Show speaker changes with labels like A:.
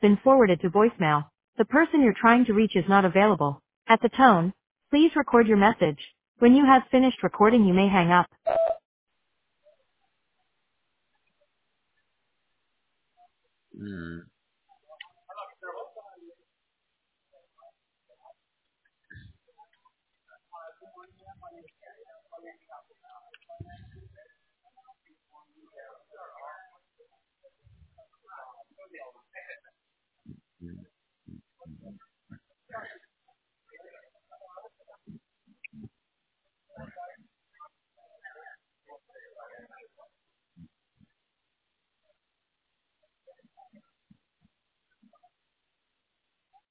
A: been forwarded to voicemail. The person you're trying to reach is not available. At the tone, please record your message. When you have finished recording, you may hang up.
B: Mm.